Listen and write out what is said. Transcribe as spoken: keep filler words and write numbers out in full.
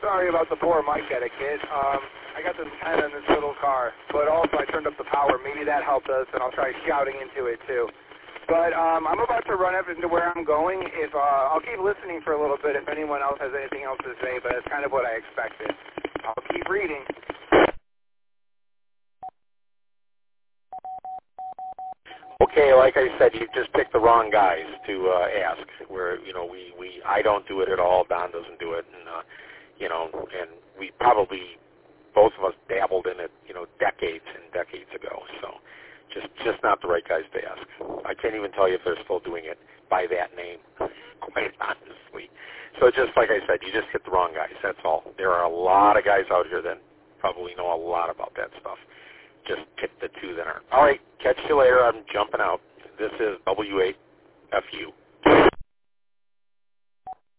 Sorry about the poor mic etiquette. Um, I got this pen in this little car, but also I turned up the power. Maybe that helped us, and I'll try shouting into it too. But um, I'm about to run up into where I'm going. If uh, I'll keep listening for a little bit if anyone else has anything else to say, but that's kind of what I expected. I'll keep reading. Okay, like I said, you just picked the wrong guys to uh, ask. Where you know we, we I don't do it at all. Don doesn't do it, and uh, you know, and we probably both of us dabbled in it, you know, decades and decades ago. So just just not the right guys to ask. I can't even tell you if they're still doing it by that name, quite honestly. So just like I said, you just hit the wrong guys. That's all. There are a lot of guys out here that probably know a lot about that stuff. Just pick the two that aren't. All right, catch you later. I'm jumping out. This is W eight F U.